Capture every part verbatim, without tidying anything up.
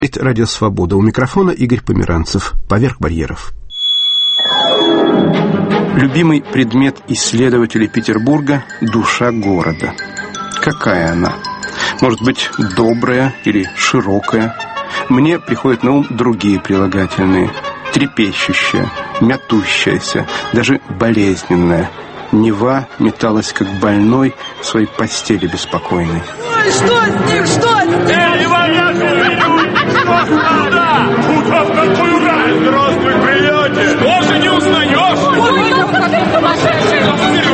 Это «Радио Свобода». У микрофона Игорь Померанцев. «Поверх барьеров». Любимый предмет исследователей Петербурга – душа города. Какая она? Может быть, добрая или широкая? Мне приходят на ум другие прилагательные. Трепещущая, мятущаяся, даже болезненная. Нева металась, как больной, в своей постели беспокойной. Ой, что с ним, что с ним? Эй, Иван! Да! Утром какой ура! Здравствуй, приятель! Что же не узнаешь? Ой, какой сумасшедший!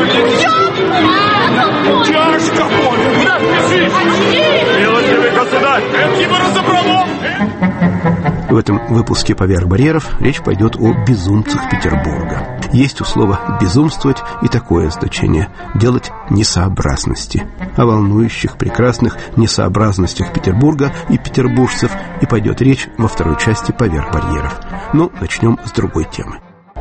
Чашка, Коля! Куда спешишь? Милостивый государь! Это его разобрало! В этом выпуске «Поверх барьеров» речь пойдет о безумцах Петербурга. Есть у слова «безумствовать» и такое значение – делать несообразности. О волнующих, прекрасных несообразностях Петербурга и петербуржцев и пойдет речь во второй части «Поверх барьеров». Но начнем с другой темы.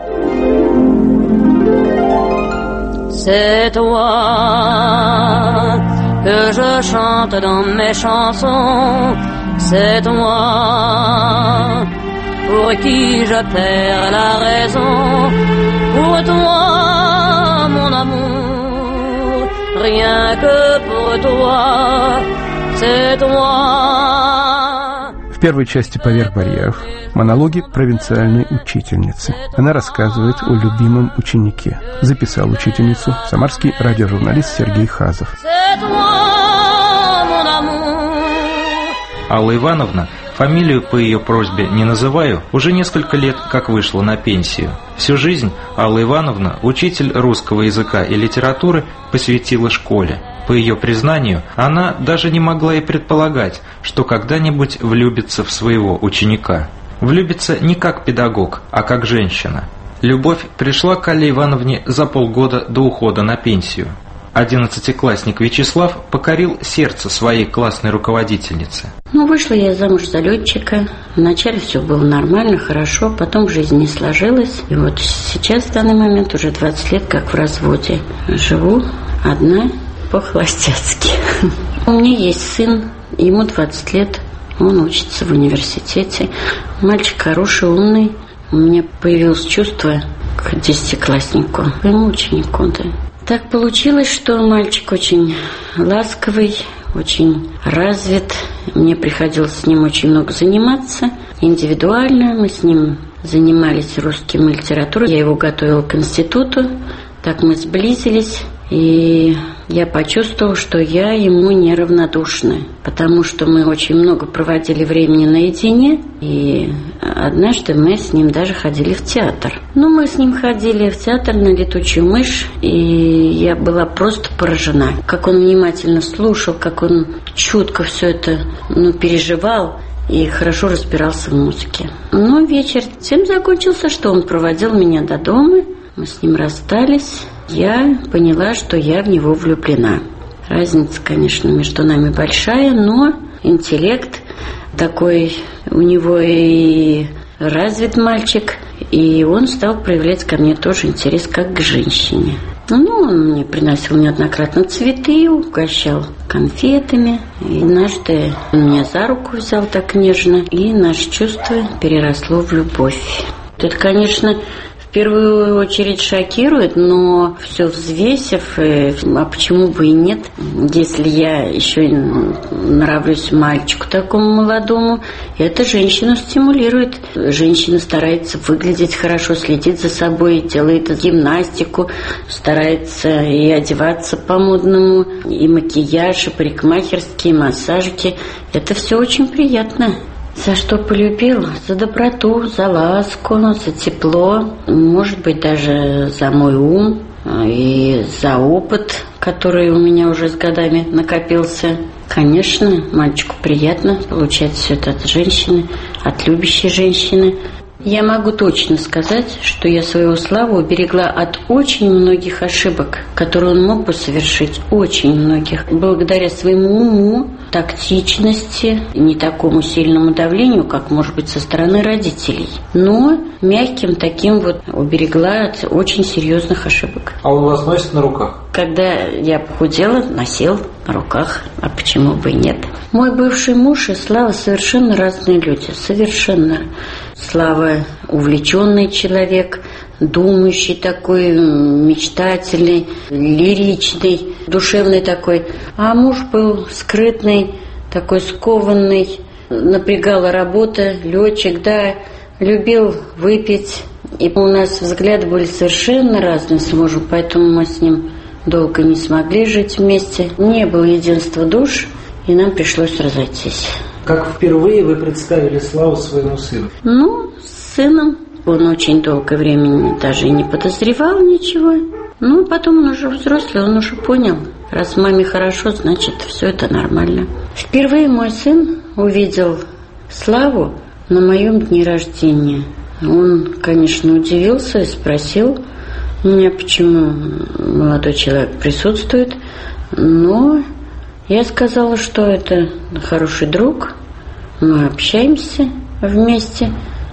C'est toi que je chante dans mes chansons. C'est toi pour qui je perds la raison. Pour toi, mon amour, rien que pour toi. C'est toi. В первой части «Поверх барьеров» монологи провинциальной учительницы. Она рассказывает о любимом ученике. Записал учительницу самарский радиожурналист Сергей Хазов. Алла Ивановна, фамилию по ее просьбе не называю, уже несколько лет как вышла на пенсию. Всю жизнь Алла Ивановна, учитель русского языка и литературы, посвятила школе. По ее признанию, она даже не могла и предполагать, что когда-нибудь влюбится в своего ученика. Влюбится не как педагог, а как женщина. Любовь пришла к Алле Ивановне за полгода до ухода на пенсию. Одиннадцатиклассник Вячеслав покорил сердце своей классной руководительницы. Ну, вышла я замуж за летчика. Вначале все было нормально, хорошо, потом жизнь не сложилась. И вот сейчас, в данный момент, уже двадцать лет как в разводе. Живу одна по-холостяцки. У меня есть сын, ему двадцать лет, он учится в университете. Мальчик хороший, умный. У меня появилось чувство к десятикласснику, к моему ученику, да. Так получилось, что мальчик очень ласковый, очень развит. Мне приходилось с ним очень много заниматься. Индивидуально мы с ним занимались русским и литературой. Я его готовила к институту. Так мы сблизились. И я почувствовала, что я ему неравнодушна, потому что мы очень много проводили времени наедине, и однажды мы с ним даже ходили в театр. Ну, мы с ним ходили в театр на «Летучую мышь», и я была просто поражена, как он внимательно слушал, как он чутко все это, ну, переживал и хорошо разбирался в музыке. Ну, вечер тем закончился, что он проводил меня до дома, мы с ним расстались. Я поняла, что я в него влюблена. Разница, конечно, между нами большая, но интеллект такой у него и развит мальчик, и он стал проявлять ко мне тоже интерес как к женщине. Ну, он мне приносил неоднократно цветы, угощал конфетами. И однажды он меня за руку взял так нежно, и наше чувство переросло в любовь. Это, конечно, в первую очередь шокирует, но все взвесив, а почему бы и нет, если я еще и нравлюсь мальчику такому молодому, это женщину стимулирует. Женщина старается выглядеть хорошо, следит за собой, делает гимнастику, старается и одеваться по-модному, и макияж, и парикмахерские, и массажики. Это все очень приятно. За что полюбил? За доброту, за ласку, за тепло, может быть, даже за мой ум и за опыт, который у меня уже с годами накопился. Конечно, мальчику приятно получать все это от женщины, от любящей женщины. Я могу точно сказать, что я своего Славу уберегла от очень многих ошибок, которые он мог бы совершить, очень многих. Благодаря своему уму, тактичности, не такому сильному давлению, как, может быть, со стороны родителей. Но мягким таким вот уберегла от очень серьезных ошибок. А он вас носит на руках? Когда я похудела, носил на руках, а почему бы и нет. Мой бывший муж и Слава совершенно разные люди, совершенно. Слава увлеченный человек, думающий такой, мечтательный, лиричный, душевный такой. А муж был скрытный, такой скованный, напрягала работа, летчик, да, любил выпить. И у нас взгляды были совершенно разные с мужем, поэтому мы с ним долго не смогли жить вместе. Не было единства душ, и нам пришлось разойтись. Как впервые вы представили Славу своему сыну? Ну, с сыном. Он очень долгое время даже и не подозревал ничего. Ну, потом он уже взрослый, он уже понял. Раз маме хорошо, значит, все это нормально. Впервые мой сын увидел Славу на моем дне рождения. Он, конечно, удивился и спросил меня, почему молодой человек присутствует. Но я сказала, что это хороший друг, мы общаемся вместе.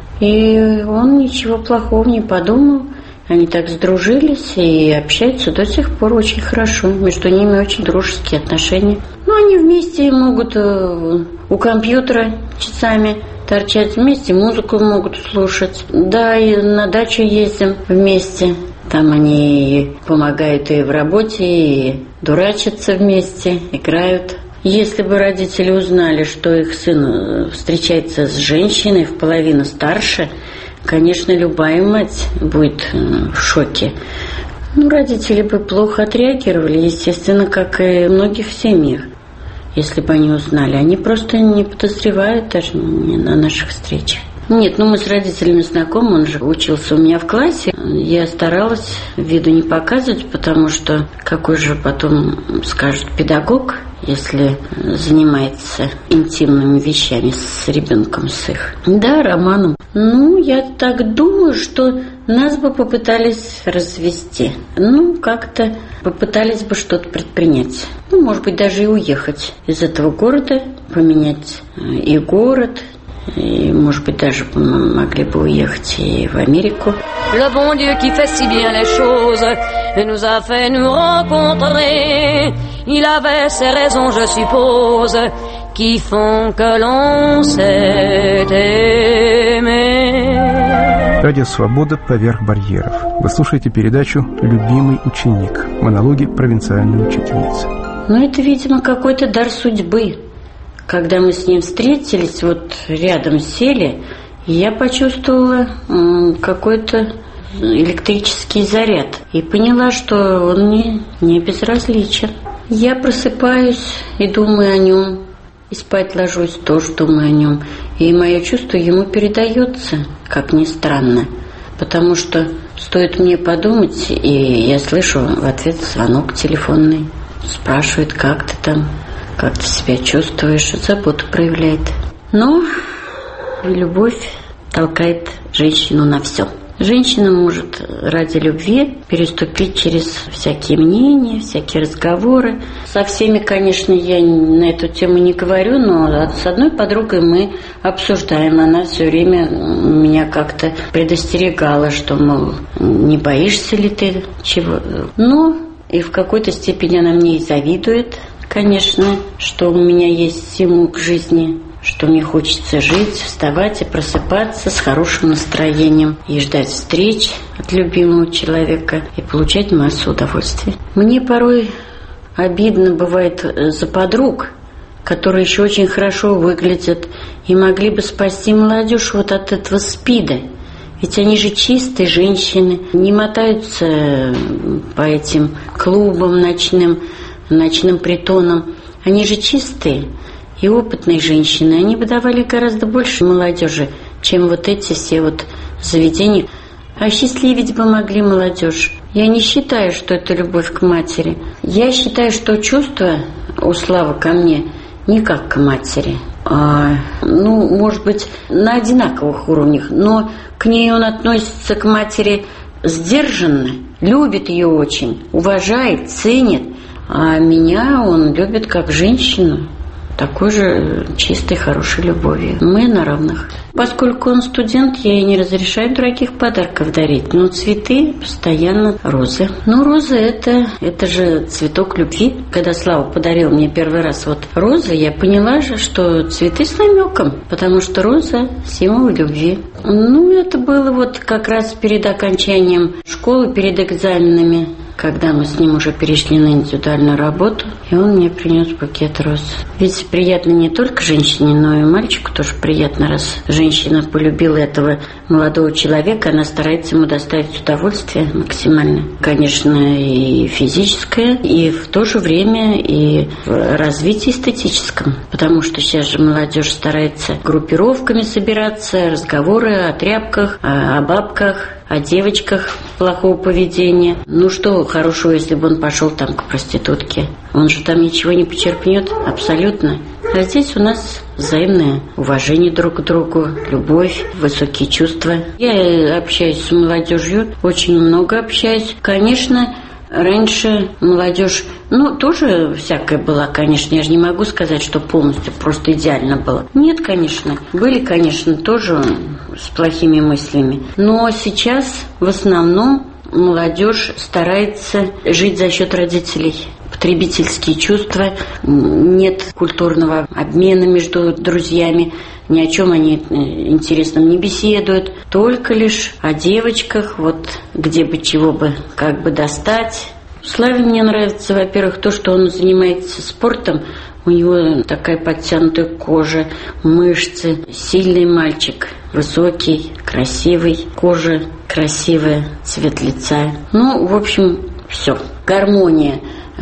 И он ничего плохого не подумал. Они так сдружились и общаются до сих пор очень хорошо. Между ними очень дружеские отношения. Ну, они вместе могут у компьютера часами торчать, вместе музыку могут слушать. Да, и на дачу ездим вместе. Там они помогают и в работе, и дурачатся вместе, играют. Если бы родители узнали, что их сын встречается с женщиной в половину старше, конечно, любая мать будет в шоке. Ну, родители бы плохо отреагировали, естественно, как и в многих семьях, если бы они узнали. Они просто не подозревают даже на наших встречах. Нет, ну мы с родителями знакомы, он же учился у меня в классе. Я старалась виду не показывать, потому что какой же потом скажет педагог, если занимается интимными вещами с ребенком с их. Да, романом. Ну, я так думаю, что нас бы попытались развести. Ну, как-то попытались бы что-то предпринять. Ну, может быть, даже и уехать из этого города, поменять и город, и, может быть, даже могли бы уехать и в Америку. Le bon Dieu qui fait si bien les choses nous a fait nous rencontrer. Il avait ses raisons, je suppose, qui font que l'on s'est aimé. Радио «Свобода. Поверх барьеров». Вы слушаете передачу «Любимый ученик». Монологи провинциальной учительницы. Ну, это, видимо, какой-то дар судьбы. Когда мы с ним встретились, вот рядом сели, я почувствовала какой-то электрический заряд и поняла, что он мне не безразличен. Я просыпаюсь и думаю о нем, и спать ложусь, тоже думаю о нем. И мое чувство ему передается, как ни странно, потому что стоит мне подумать, и я слышу в ответ звонок телефонный, спрашивает, как ты там, как ты себя чувствуешь, заботу проявляет. Но любовь толкает женщину на все. Женщина может ради любви переступить через всякие мнения, всякие разговоры. Со всеми, конечно, я на эту тему не говорю, но с одной подругой мы обсуждаем. Она все время меня как-то предостерегала, что, мол, не боишься ли ты чего. Ну, и в какой-то степени она мне и завидует, конечно, что у меня есть стимул к жизни, что мне хочется жить, вставать и просыпаться с хорошим настроением и ждать встреч от любимого человека и получать массу удовольствия. Мне порой обидно бывает за подруг, которые еще очень хорошо выглядят и могли бы спасти молодежь вот от этого СПИДа. Ведь они же чистые женщины, не мотаются по этим клубам ночным, ночным притонам. Они же чистые и опытные женщины. Они бы давали гораздо больше молодежи, чем вот эти все вот заведения. Осчастливить бы могли молодежь. Я не считаю, что это любовь к матери. Я считаю, что чувство у Славы ко мне не как к матери. А, ну, может быть, на одинаковых уровнях. Но к ней он относится, к матери, сдержанно, любит ее очень, уважает, ценит. А меня он любит как женщину. такой же чистой, хорошей любовью. Мы на равных. Поскольку он студент, я ей не разрешаю дорогих подарков дарить. Но цветы постоянно розы. Ну, розы это, это же цветок любви. Когда Слава подарил мне первый раз вот розы, я поняла же, что цветы с намеком. Потому что роза – символ любви. Ну, это было вот как раз перед окончанием школы, перед экзаменами, когда мы с ним уже перешли на индивидуальную работу, и он мне принес букет роз. Ведь приятно не только женщине, но и мальчику тоже приятно, раз женщина полюбила этого молодого человека, она старается ему доставить удовольствие максимально. Конечно, и физическое, и в то же время и в развитии эстетическом. Потому что сейчас же молодежь старается группировками собираться, разговоры о тряпках, о бабках, о девочках плохого поведения. Ну что хорошего, если бы он пошел там к проститутке? Он же там ничего не почерпнет, абсолютно. А здесь у нас взаимное уважение друг к другу, любовь, высокие чувства. Я общаюсь с молодежью, очень много общаюсь. Конечно, раньше молодежь, ну, тоже всякое была, конечно. Я же не могу сказать, что полностью просто идеально было. Нет, конечно. Были, конечно, тоже с плохими мыслями. Но сейчас в основном молодежь старается жить за счет родителей. Потребительские чувства, нет культурного обмена между друзьями, ни о чем они интересном не беседуют, только лишь о девочках, вот где бы чего бы как бы достать. Славе мне нравится, во-первых, то, что он занимается спортом, у него такая подтянутая кожа, мышцы, сильный мальчик, высокий, красивый, кожа красивая, цвет лица. Ну, в общем, все. Гармония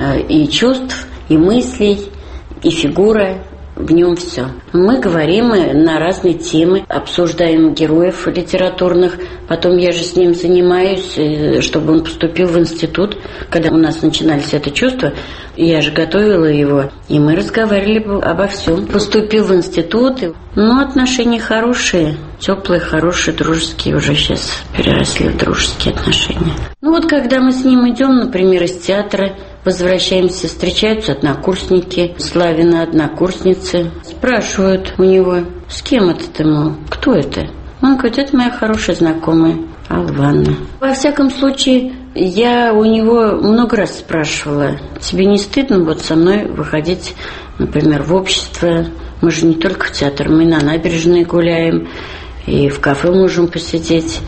и чувств, и мыслей, и фигура, в нем все. Мы говорим на разные темы, обсуждаем героев литературных. Потом я же с ним занимаюсь, чтобы он поступил в институт. Когда у нас начинались это чувство, я же готовила его, и мы разговаривали обо всем. Поступил в институт, но отношения хорошие, теплые, хорошие, дружеские, уже сейчас переросли в дружеские отношения. Ну вот когда мы с ним идем, например, из театра, возвращаемся, встречаются однокурсники, Славина однокурсницы, спрашивают у него, с кем это ты, мол, кто это? Он говорит, это моя хорошая знакомая Алла Ивановна. Во всяком случае, я у него много раз спрашивала, тебе не стыдно вот со мной выходить, например, в общество? Мы же не только в театр, мы на набережной гуляем, и в кафе можем посидеть.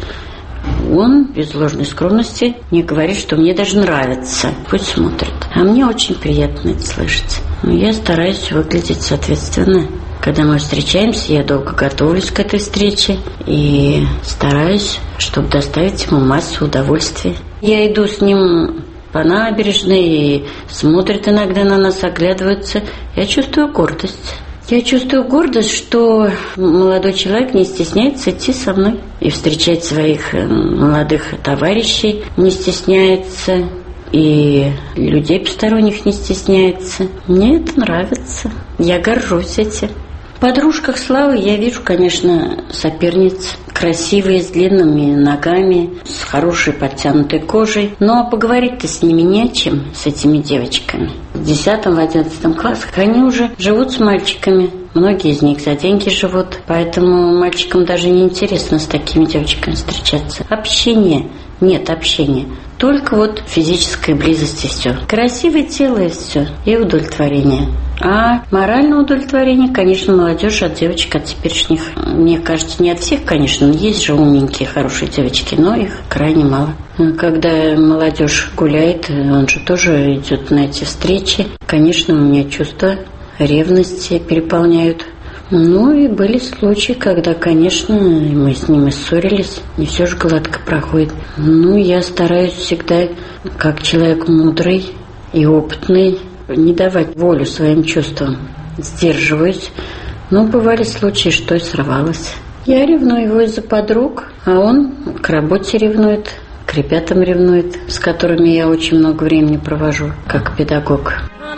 Он, без ложной скромности, мне говорит, что мне даже нравится. Пусть смотрит. А мне очень приятно это слышать. Но я стараюсь выглядеть соответственно. Когда мы встречаемся, я долго готовлюсь к этой встрече и стараюсь, чтобы доставить ему массу удовольствия. Я иду с ним по набережной и смотрит иногда на нас, оглядывается. Я чувствую гордость. Я чувствую гордость, что молодой человек не стесняется идти со мной и встречать своих молодых товарищей, не стесняется, и людей посторонних не стесняется. Мне это нравится. Я горжусь этим. В подружках Славы я вижу, конечно, соперниц, красивые, с длинными ногами, с хорошей подтянутой кожей. Но поговорить-то с ними не о чем, с этими девочками. В десятом, в одиннадцатом классах они уже живут с мальчиками. Многие из них за деньги живут, поэтому мальчикам даже не интересно с такими девочками встречаться. Общение. Нет общения. Только вот физическая близость и все. Красивое тело и все. И удовлетворение. А моральное удовлетворение, конечно, молодежь от девочек, от теперешних, мне кажется, не от всех, конечно, есть же умненькие, хорошие девочки, но их крайне мало. Когда молодежь гуляет, он же тоже идет на эти встречи. Конечно, у меня чувства ревности переполняют. Ну и были случаи, когда, конечно, мы с ним и ссорились, не все же гладко проходит. Ну, я стараюсь всегда, как человек мудрый и опытный, не давать волю своим чувствам. Сдерживаюсь. Но бывали случаи, что и сорвалось. Я ревную его из-за подруг, а он к работе ревнует, к ребятам ревнует, с которыми я очень много времени провожу, как педагог.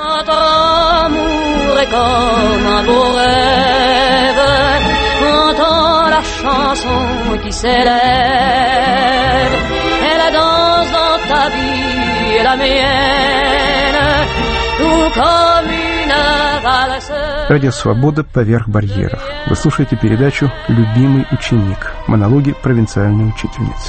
Comme un beau rêve, entends la chanson qui s'élève, et la danse dans ta vie et la mienne, tout comme une valeur. Радио «Свобода. Поверх барьеров». Вы слушаете передачу «Любимый ученик». Монологи провинциальной учительницы.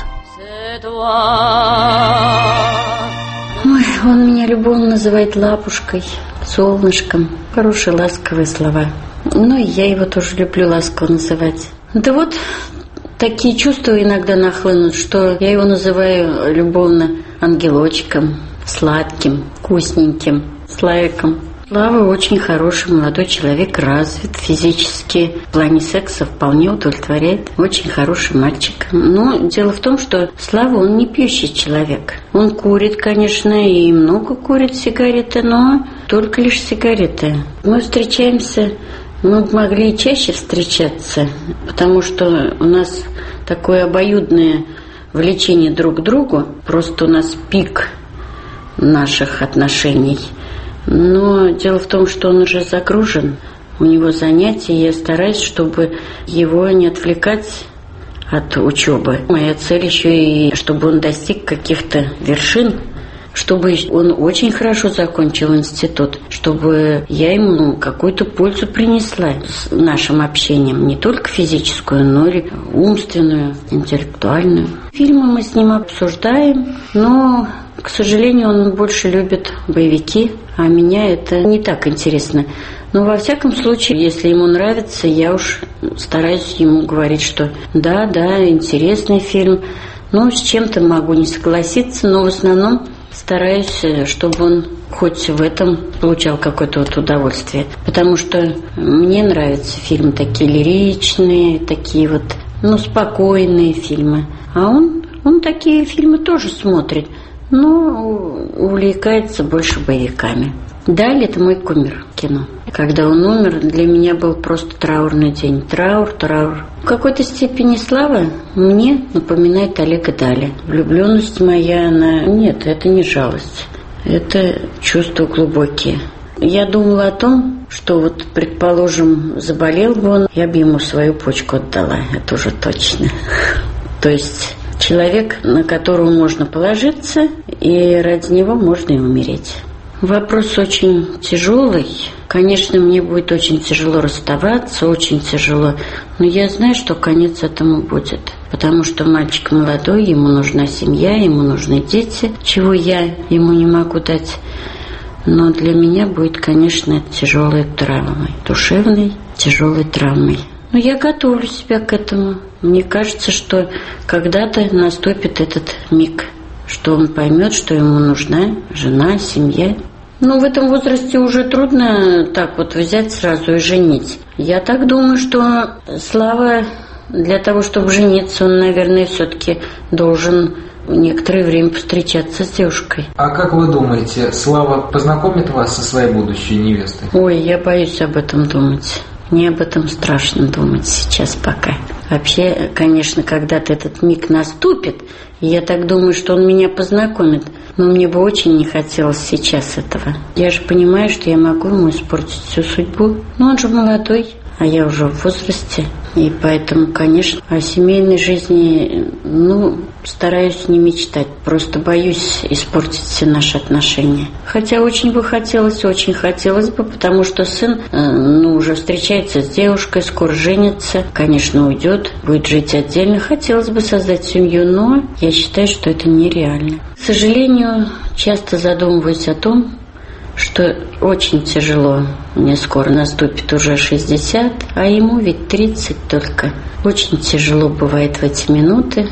Ой, он меня любовно называет лапушкой, солнышком. Хорошие ласковые слова. Ну и я его тоже люблю ласково называть. Да вот такие чувства иногда нахлынут, что я его называю любовно ангелочком, сладким, вкусненьким, Славиком. Слава очень хороший молодой человек, развит физически, в плане секса вполне удовлетворяет, очень хороший мальчик. Но дело в том, что Слава, он не пьющий человек. Он курит, конечно, и много курит сигареты, но только лишь сигареты. Мы встречаемся, мы могли и чаще встречаться, потому что у нас такое обоюдное влечение друг к другу, просто у нас пик наших отношений. Но дело в том, что он уже загружен, у него занятия, и я стараюсь, чтобы его не отвлекать от учебы. Моя цель еще и чтобы он достиг каких-то вершин, чтобы он очень хорошо закончил институт, чтобы я ему какую-то пользу принесла с нашим общением, не только физическую, но и умственную, интеллектуальную. Фильмы мы с ним обсуждаем, но, к сожалению, он больше любит боевики, а меня это не так интересно. Но во всяком случае, если ему нравится, я уж стараюсь ему говорить, что да, да, интересный фильм. Ну, с чем-то могу не согласиться, но в основном стараюсь, чтобы он хоть в этом получал какое-то вот удовольствие. Потому что мне нравятся фильмы такие лиричные, такие вот, ну, спокойные фильмы. А он, он такие фильмы тоже смотрит, но увлекается больше боевиками. Далее это мой кумир кино. Когда он умер, для меня был просто траурный день. Траур, траур. В какой-то степени Слава мне напоминает Олега Даля. Влюбленность моя, она... Нет, это не жалость. Это чувства глубокие. Я думала о том, что вот, предположим, заболел бы он, я бы ему свою почку отдала. Это уже точно. То есть человек, на которого можно положиться, и ради него можно и умереть. Вопрос очень тяжелый. Конечно, мне будет очень тяжело расставаться, очень тяжело. Но я знаю, что конец этому будет. Потому что мальчик молодой, ему нужна семья, ему нужны дети, чего я ему не могу дать. Но для меня будет, конечно, тяжелой травмой, душевной тяжелой травмой. Но я готовлю себя к этому. Мне кажется, что когда-то наступит этот миг, что он поймет, что ему нужна жена, семья. Ну, в этом возрасте уже трудно так вот взять сразу и женить. Я так думаю, что Слава для того, чтобы жениться, он, наверное, все-таки должен некоторое время встречаться с девушкой. А как вы думаете, Слава познакомит вас со своей будущей невестой? Ой, я боюсь об этом думать. Мне об этом страшно думать сейчас пока. Вообще, конечно, когда-то этот миг наступит, и я так думаю, что он меня познакомит. Но мне бы очень не хотелось сейчас этого. Я же понимаю, что я могу ему испортить всю судьбу. Но он же молодой, а я уже в возрасте. И поэтому, конечно, о семейной жизни, ну, стараюсь не мечтать. Просто боюсь испортить все наши отношения. Хотя очень бы хотелось, очень хотелось бы, потому что сын, ну, уже встречается с девушкой, скоро женится, конечно, уйдет, будет жить отдельно. Хотелось бы создать семью, но я считаю, что это нереально. К сожалению, часто задумываюсь о том, что очень тяжело. Мне скоро наступит уже шестьдесят, а ему ведь тридцать только. Очень тяжело бывает в эти минуты.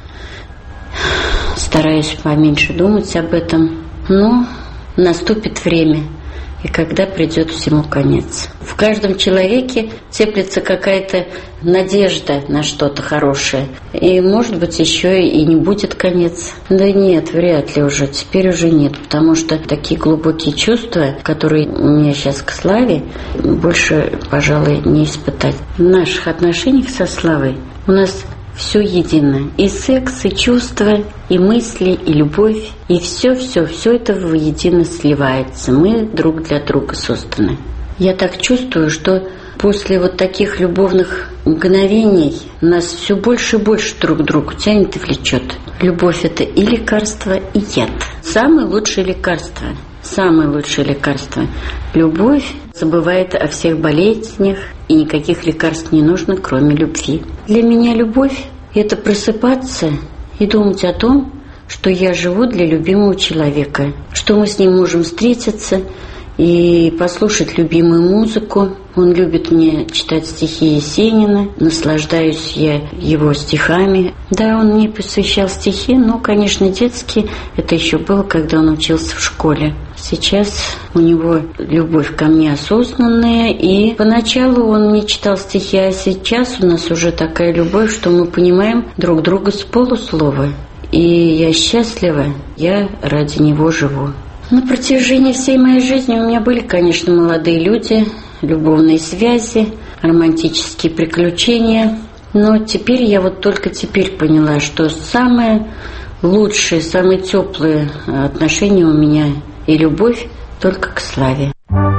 Стараюсь поменьше думать об этом. Но наступит время, и когда придет всему конец. В каждом человеке теплится какая-то надежда на что-то хорошее. И, может быть, еще и не будет конец. Да нет, вряд ли уже. Теперь уже нет. Потому что такие глубокие чувства, которые у меня сейчас к Славе, больше, пожалуй, не испытать. В наших отношениях со Славой у нас все едино. И секс, и чувства, и мысли, и любовь. И все-все, все это воедино сливается. Мы друг для друга созданы. Я так чувствую, что после вот таких любовных мгновений нас все больше и больше друг к другу тянет и влечет. Любовь – это и лекарство, и яд. Самое лучшее лекарство. Самое лучшее лекарство – любовь, Забывает о всех болезнях, и никаких лекарств не нужно, кроме любви. Для меня любовь – это просыпаться и думать о том, что я живу для любимого человека, что мы с ним можем встретиться и послушать любимую музыку. Он любит мне читать стихи Есенина, наслаждаюсь я его стихами. Да, он мне посвящал стихи, но, конечно, детские. Это еще было, когда он учился в школе. Сейчас у него любовь ко мне осознанная, и поначалу он мне читал стихи, а сейчас у нас уже такая любовь, что мы понимаем друг друга с полуслова. И я счастлива, я ради него живу. На протяжении всей моей жизни у меня были, конечно, молодые люди, любовные связи, романтические приключения. Но теперь я вот только теперь поняла, что самые лучшие, самые теплые отношения у меня и любовь только к славе.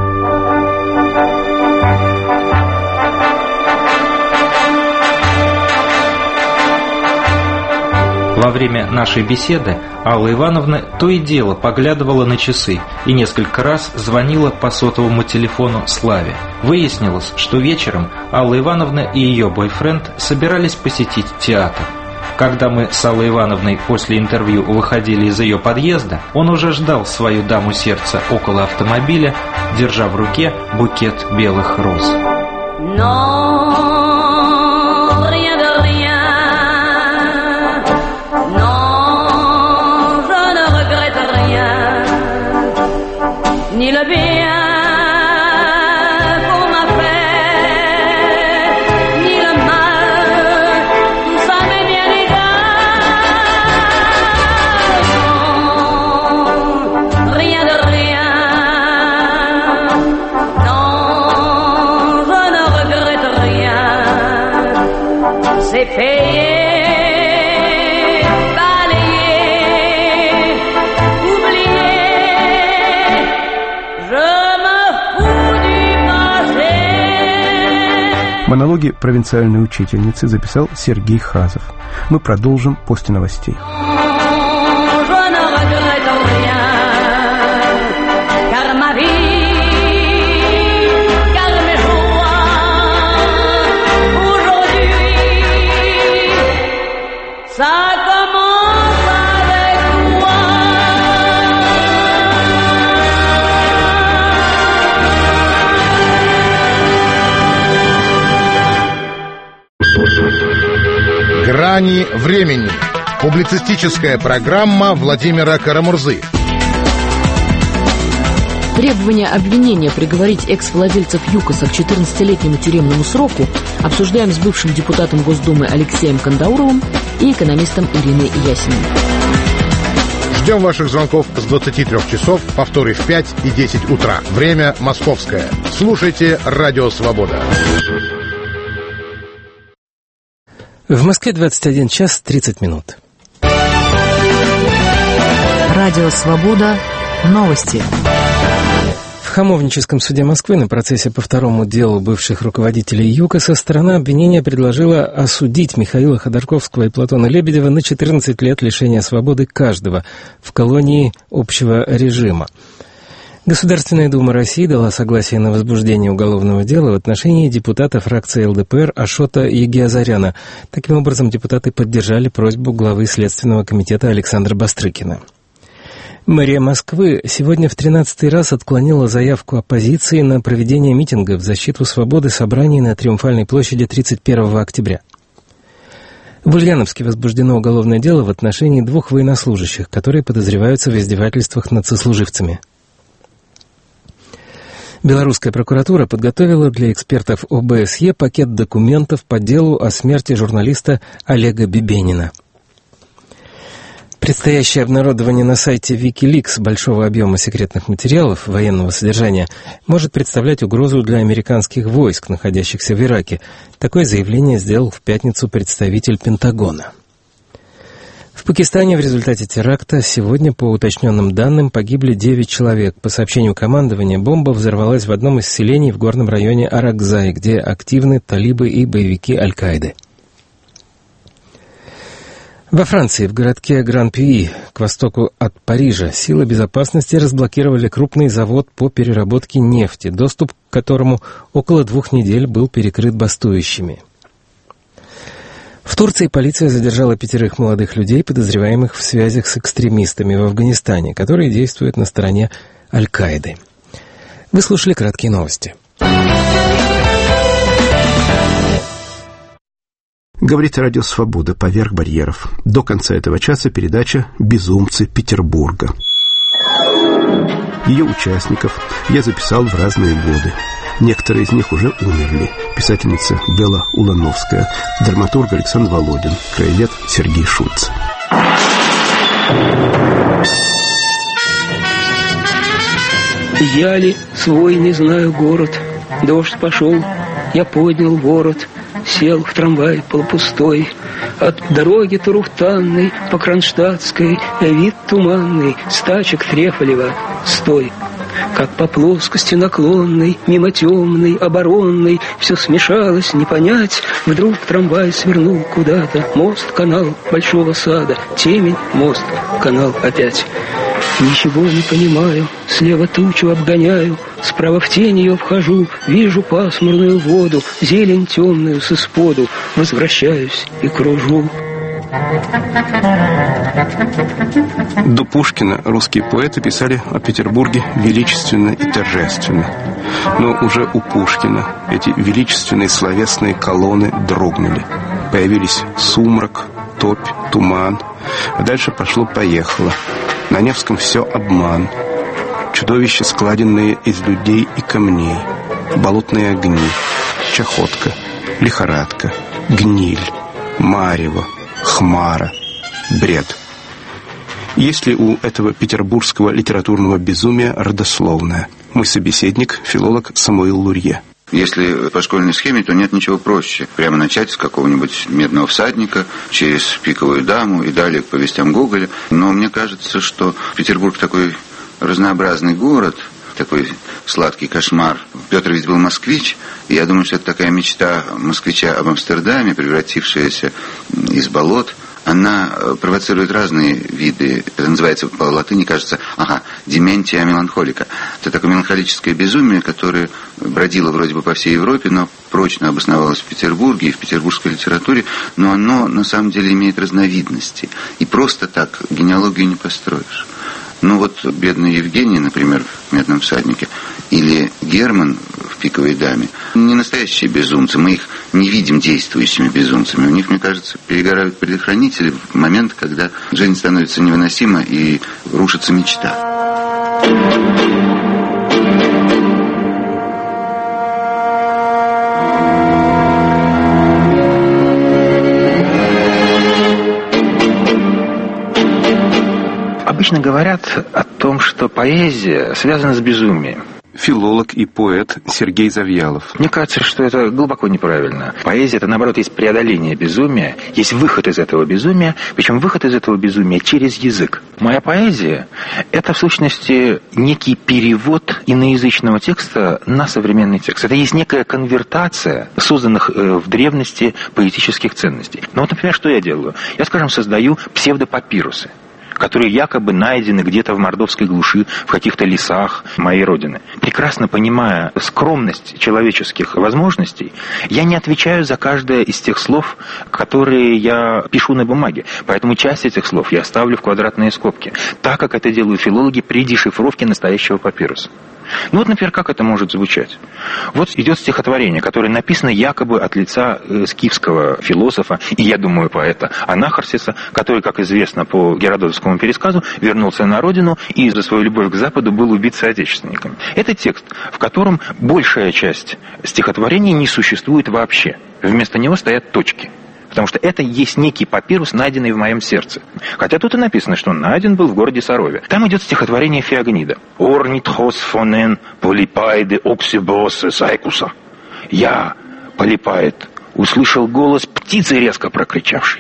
Во время нашей беседы Алла Ивановна то и дело поглядывала на часы и несколько раз звонила по сотовому телефону Славе. Выяснилось, что вечером Алла Ивановна и ее бойфренд собирались посетить театр. Когда мы с Аллой Ивановной после интервью выходили из ее подъезда, он уже ждал свою даму сердца около автомобиля, держа в руке букет белых роз. Но... ni le bien qu'on m'a fait, ni le mal, tout ça m'est bien égal. Non, rien de rien, non, je ne regrette rien, c'est payé. Монологи провинциальной учительницы записал Сергей Хазов. Мы продолжим после новостей. «Грани времени». Публицистическая программа Владимира Карамурзы. Требование обвинения приговорить экс-владельцев ЮКОСа к четырнадцатилетнему тюремному сроку обсуждаем с бывшим депутатом Госдумы Алексеем Кандауровым и экономистом Ириной Ясиной. Ждем ваших звонков с двадцати трёх часов, повторы в пять и десять утра. Время московское. Слушайте «Радио Свобода». В Москве двадцать один час тридцать минут. Радио «Свобода». Новости. В Хамовническом суде Москвы на процессе по второму делу бывших руководителей ЮКОСа сторона обвинения предложила осудить Михаила Ходорковского и Платона Лебедева на четырнадцать лет лишения свободы каждого в колонии общего режима. Государственная дума России дала согласие на возбуждение уголовного дела в отношении депутата фракции ЛДПР Ашота Егиазаряна. Таким образом, депутаты поддержали просьбу главы Следственного комитета Александра Бастрыкина. Мэрия Москвы сегодня в тринадцатый раз отклонила заявку оппозиции на проведение митинга в защиту свободы собраний на Триумфальной площади тридцать первого октября. В Ульяновске возбуждено уголовное дело в отношении двух военнослужащих, которые подозреваются в издевательствах над сослуживцами. Белорусская прокуратура подготовила для экспертов ОБСЕ пакет документов по делу о смерти журналиста Олега Бибенина. Предстоящее обнародование на сайте Wikileaks большого объема секретных материалов военного содержания может представлять угрозу для американских войск, находящихся в Ираке. Такое заявление сделал в пятницу представитель Пентагона. В Пакистане в результате теракта сегодня, по уточненным данным, погибли девять человек. По сообщению командования, бомба взорвалась в одном из селений в горном районе Аракзай, где активны талибы и боевики Аль-Каиды. Во Франции, в городке Гран-Пюи, к востоку от Парижа, силы безопасности разблокировали крупный завод по переработке нефти, доступ к которому около двух недель был перекрыт бастующими. В Турции полиция задержала пятерых молодых людей, подозреваемых в связях с экстремистами в Афганистане, которые действуют на стороне Аль-Каиды. Вы слушали краткие новости. Говорит Радио Свобода поверх барьеров. До конца этого часа передача «Безумцы Петербурга». Ее участников я записал в разные годы. Некоторые из них уже умерли. Писательница Белла Улановская, драматург Александр Володин, краевед Сергей Шульц. Я ли свой не знаю город? Дождь пошел, я поднял ворот, сел в трамвай полупустой. От дороги Турухтанной по Кронштадтской вид туманный, с тачек Трефолева стой. Как по плоскости наклонной, мимо темной, оборонной, все смешалось, не понять. Вдруг трамвай свернул куда-то, мост, канал Большого сада, темень, мост, канал опять. Ничего не понимаю, слева тучу обгоняю, справа в тень ее вхожу, вижу пасмурную воду, зелень темную с исподу, возвращаюсь и кружу. До Пушкина русские поэты писали о Петербурге величественно и торжественно. Но уже у Пушкина эти величественные словесные колонны дрогнули. Появились сумрак, топь, туман. А дальше пошло-поехало. На Невском все обман. Чудовища, складенные из людей и камней. Болотные огни, чахотка, лихорадка, гниль, марево, хмара, бред. Есть ли у этого петербургского литературного безумия родословная? Мой собеседник, филолог Самуил Лурье. Если по школьной схеме, то нет ничего проще. Прямо начать с какого-нибудь «Медного всадника», через «Пиковую даму» и далее к повестям Гоголя. Но мне кажется, что Петербург такой разнообразный город, такой сладкий кошмар. Петр ведь был москвич, и я думаю, что это такая мечта москвича об Амстердаме, превратившаяся из болот. Она провоцирует разные виды. Это называется по латыни, кажется, ага, дементия меланхолика. Это такое меланхолическое безумие, которое бродило вроде бы по всей Европе, но прочно обосновалось в Петербурге и в петербургской литературе, но оно на самом деле имеет разновидности. И просто так генеалогию не построишь. Ну вот бедный Евгений, например, в «Медном всаднике», или Герман в «Пиковой даме», не настоящие безумцы, мы их не видим действующими безумцами. У них, мне кажется, перегорают предохранители в момент, когда жизнь становится невыносима и рушится мечта. Обычно говорят о том, что поэзия связана с безумием. Филолог и поэт Сергей Завьялов. Мне кажется, что это глубоко неправильно. Поэзия — это, наоборот, есть преодоление безумия, есть выход из этого безумия, причем выход из этого безумия через язык. Моя поэзия — это, в сущности, некий перевод иноязычного текста на современный текст. Это есть некая конвертация созданных в древности поэтических ценностей. Ну вот, например, что я делаю? Я, скажем, создаю псевдопапирусы, которые якобы найдены где-то в мордовской глуши, в каких-то лесах моей родины. Прекрасно понимая скромность человеческих возможностей, я не отвечаю за каждое из тех слов, которые я пишу на бумаге. Поэтому часть этих слов я ставлю в квадратные скобки, так как это делают филологи при дешифровке настоящего папируса. Ну вот, например, как это может звучать? Вот идет стихотворение, которое написано якобы от лица э, скифского философа, и, я думаю, поэта Анахарсиса, который, как известно по Геродотовскому пересказу, вернулся на родину и за свою любовь к Западу был убит соотечественниками. Это текст, в котором большая часть стихотворения не существует вообще. Вместо него стоят точки. Потому что это есть некий папирус, найденный в моем сердце. Хотя тут и написано, что он найден был в городе Сарове. Там идет стихотворение Феогнида. «Орнитхос фонен полипаиде оксибосе сайкуса». «Я, полипаид, услышал голос птицы, резко прокричавшей».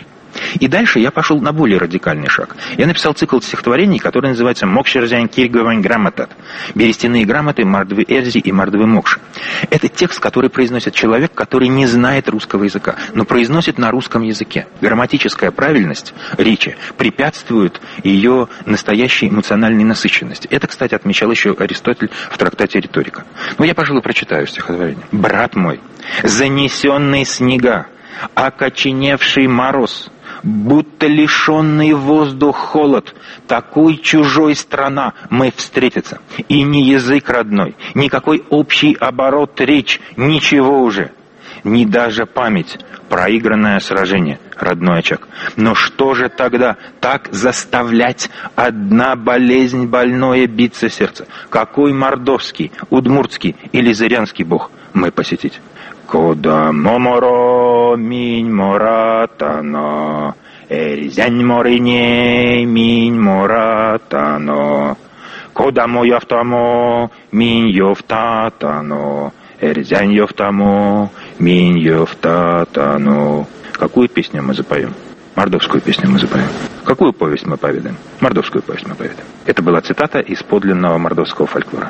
И дальше я пошел на более радикальный шаг. Я написал цикл стихотворений, который называется «Мокшерзян Кирговань грамотат». Берестяные грамоты Мордвы Эрзи и Мордвы Мокши. Это текст, который произносит человек, который не знает русского языка, но произносит на русском языке. Грамматическая правильность речи препятствует ее настоящей эмоциональной насыщенности. Это, кстати, отмечал еще Аристотель в трактате «Риторика». Но я, пожалуй, прочитаю стихотворение. «Брат мой, занесенный снега, окоченевший мороз, будто лишенный воздух холод, такой чужой страна мы встретиться. И ни язык родной, никакой общий оборот речь, ничего уже, ни даже память, проигранное сражение, родной очаг. Но что же тогда так заставлять одна болезнь больное биться сердце? Какой мордовский, удмуртский или зырянский бог мы посетить? Кода моморо минь моратано, эрзянь морине минь моратано, кода моявтамо минь йофтатано, эрзянь йофтамо минь йофтатано. Какую песню мы запоем? Мордовскую песню мы запоем. Какую повесть мы поведаем? Мордовскую повесть мы поведаем. Это была цитата из подлинного мордовского фольклора.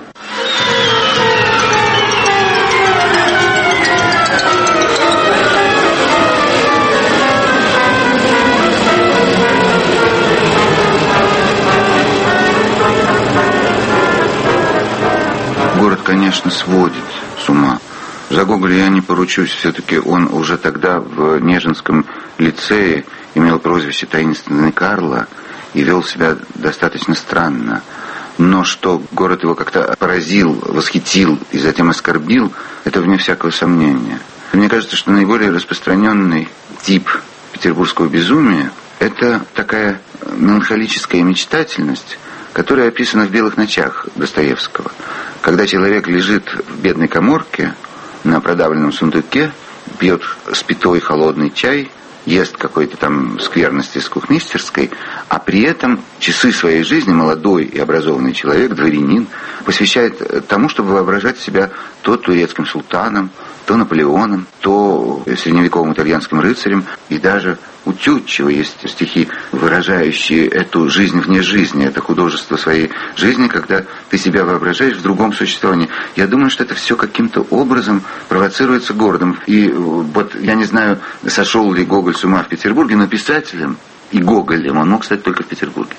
Город, конечно, сводит с ума. За Гоголя я не поручусь. Все-таки он уже тогда в Нежинском лицее имел прозвище «Таинственный Карло» и вел себя достаточно странно. Но что город его как-то поразил, восхитил и затем оскорбил, это вне всякого сомнения. Мне кажется, что наиболее распространенный тип петербургского безумия – это такая меланхолическая мечтательность, которая описана в «Белых ночах» Достоевского. Когда человек лежит в бедной каморке на продавленном сундуке, пьет спитой холодный чай, ест какой-то там скверности из кухмистерской, а при этом часы своей жизни молодой и образованный человек, дворянин, посвящает тому, чтобы воображать себя то турецким султаном, то Наполеоном, то средневековым итальянским рыцарем, и даже у Тютчева есть стихи, выражающие эту жизнь вне жизни, это художество своей жизни, когда ты себя воображаешь в другом существовании. Я думаю, что это все каким-то образом провоцируется городом. И вот я не знаю, сошел ли Гоголь с ума в Петербурге, но писателем и Гоголем он мог стать только в Петербурге.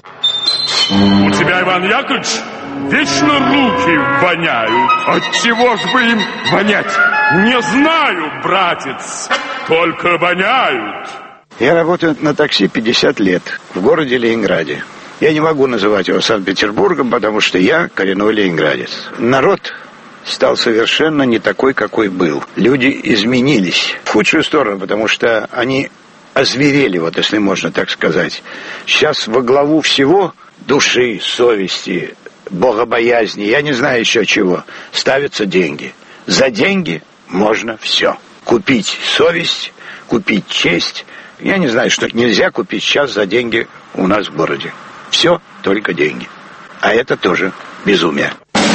У тебя, Иван Яковлевич, вечно руки воняют. Отчего ж бы им вонять? Не знаю, братец, только воняют. Я работаю на такси пятьдесят лет в городе Ленинграде. Я не могу называть его Санкт-Петербургом, потому что я коренной ленинградец. Народ стал совершенно не такой, какой был. Люди изменились в худшую сторону, потому что они озверели, вот если можно так сказать. Сейчас во главу всего души, совести, богобоязни, я не знаю еще чего, ставятся деньги. За деньги можно все. Купить совесть, купить честь. Я не знаю, что нельзя купить сейчас за деньги у нас в городе. Все только деньги. А это тоже безумие.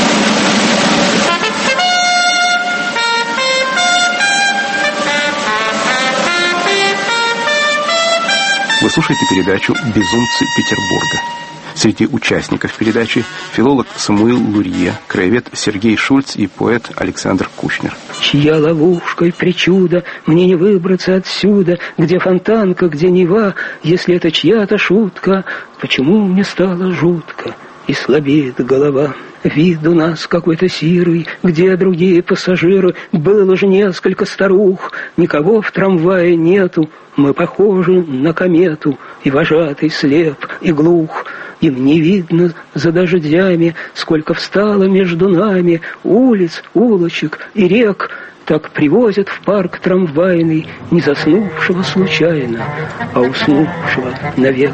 Вы слушаете передачу «Безумцы Петербурга». Среди участников передачи филолог Самуил Лурье, краевед Сергей Шульц и поэт Александр Кушнер. Чья ловушка и причуда, мне не выбраться отсюда, где фонтанка, где Нева, если это чья-то шутка, почему мне стало жутко и слабеет голова? Вид у нас какой-то сирый, где другие пассажиры, было же несколько старух, никого в трамвае нету, мы похожи на комету, и вожатый слеп, и глух. Им не видно за дождями, сколько встало между нами улиц, улочек и рек. Так привозят в парк трамвайный не заснувшего случайно, а уснувшего навек.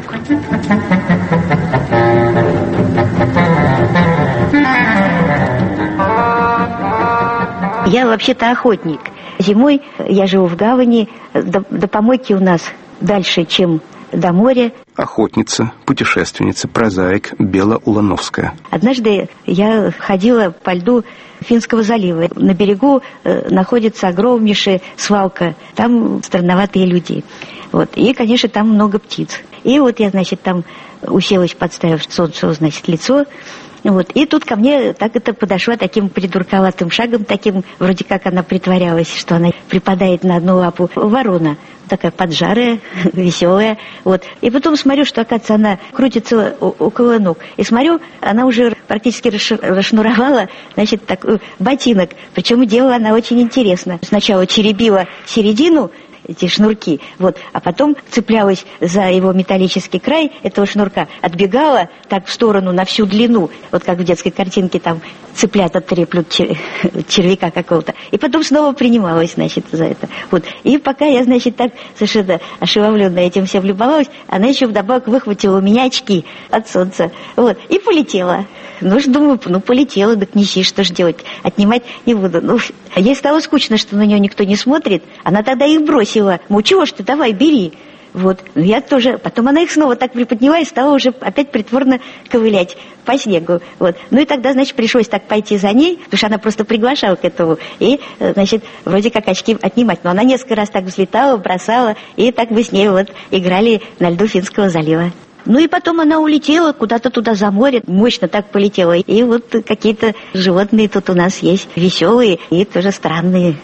Я вообще-то охотник. Зимой я живу в гавани, до, до помойки у нас дальше, чем до моря. Охотница, путешественница, прозаик Бела Улановская. Однажды я ходила по льду Финского залива. На берегу э, находится огромнейшая свалка. Там странноватые люди. Вот. И, конечно, там много птиц. И вот я, значит, там уселась, подставив солнцу, значит, лицо. Вот. И тут ко мне так это подошла таким придурковатым шагом, таким, вроде как она притворялась, что она припадает на одну лапу, ворона. Такая поджарая, веселая. Вот. И потом смотрю, что, оказывается, она крутится около ног. И смотрю, она уже практически расшнуровала, значит, такой ботинок. Причем делала она очень интересно. Сначала теребила середину, эти шнурки, вот, а потом цеплялась за его металлический край этого шнурка, отбегала так в сторону на всю длину, вот как в детской картинке там цыплята треплют чер... червяка какого-то, и потом снова принималась, значит, за это. Вот. И пока я, значит, так совершенно ошеломленно этим всем любовалась, она еще вдобавок выхватила у меня очки от солнца, вот, и полетела. Ну, ж думаю, ну, полетела, так неси, что ж делать, отнимать не буду. Ну, ей стало скучно, что на нее никто не смотрит, она тогда их бросила. Мол, чего ж ты, давай, бери. Вот. Ну, я тоже. Потом она их снова так приподняла и стала уже опять притворно ковылять по снегу. Вот. Ну и тогда, значит, пришлось так пойти за ней, потому что она просто приглашала к этому. И, значит, вроде как очки отнимать. Но она несколько раз так взлетала, бросала, и так мы с ней вот играли на льду Финского залива. Ну и потом она улетела куда-то туда за море, мощно так полетела. И вот какие-то животные тут у нас есть, веселые и тоже странные.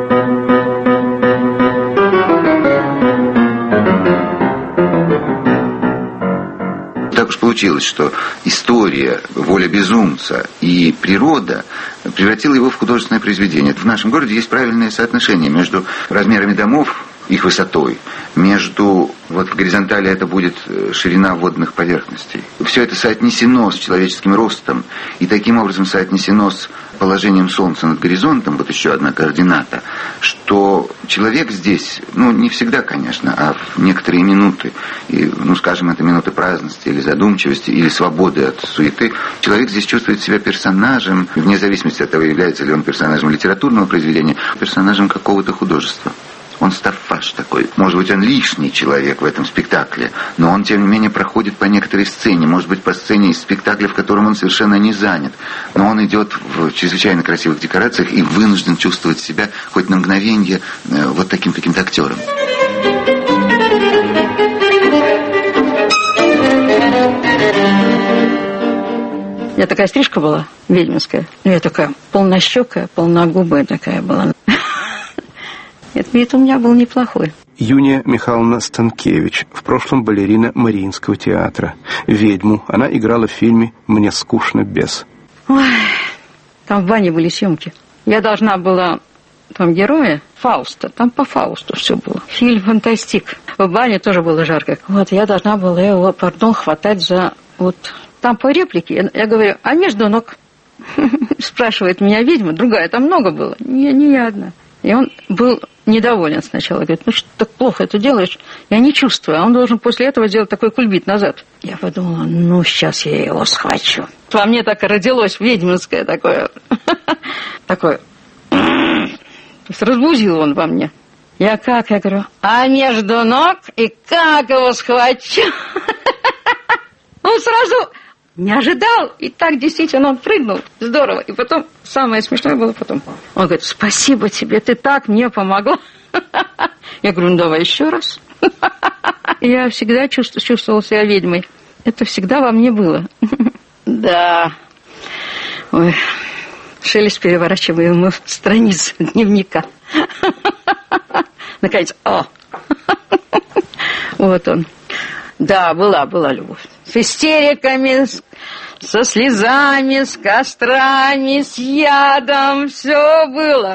Так уж получилось, что история, воля безумца и природа превратила его в художественное произведение. В нашем городе есть правильное соотношение между размерами домов, их высотой, между, вот в горизонтали это будет ширина водных поверхностей. Все это соотнесено с человеческим ростом и таким образом соотнесено с положением Солнца над горизонтом, вот еще одна координата, что человек здесь, ну не всегда, конечно, а в некоторые минуты, и, ну скажем, это минуты праздности или задумчивости, или свободы от суеты, человек здесь чувствует себя персонажем, вне зависимости от того, является ли он персонажем литературного произведения, персонажем какого-то художества. Он стаффаж такой. Может быть, он лишний человек в этом спектакле, но он, тем не менее, проходит по некоторой сцене. Может быть, по сцене из спектакля, в котором он совершенно не занят. Но он идет в чрезвычайно красивых декорациях и вынужден чувствовать себя хоть на мгновенье вот таким каким-то актером. У меня такая стрижка была, ведьминская. Я такая полнощекая, полногубая такая была. Этот вид у меня был неплохой. Юния Михайловна Станкевич, в прошлом балерина Мариинского театра. Ведьму она играла в фильме «Мне скучно без». Ой, там в бане были съемки. Я должна была там героя Фауста, там по Фаусту все было. Фильм фантастик. В бане тоже было жарко. Вот я должна была его, пардон, хватать за вот там по реплике. Я, я говорю, а между ног? Спрашивает меня ведьма, другая, там много было. Не, не я одна. И он был недоволен сначала. Говорит, ну что ты так плохо это делаешь? Я не чувствую. А он должен после этого сделать такой кульбит назад. Я подумала, ну сейчас я его схвачу. Во мне так и родилось ведьминское такое. Такое. То есть разбудил он во мне. Я как? Я говорю, а между ног и как его схвачу? Он сразу... Не ожидал, и так действительно он прыгнул. Здорово. И потом, самое смешное было потом. Он говорит, спасибо тебе, ты так мне помогла. Я говорю, ну давай еще раз. Я всегда чувствовала себя ведьмой. Это всегда во мне было. Да. Ой. Шелест переворачиваемых страниц дневника. Наконец, о! Вот он. Да, была, была любовь. С истериками, со слезами, с кострами, с ядом. Все было.